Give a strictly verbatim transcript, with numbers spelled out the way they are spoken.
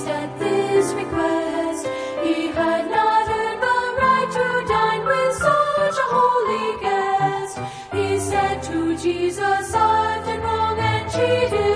amazed at this request. He had not earned the right to dine with such a holy guest. He said to Jesus, I've done wrong and cheated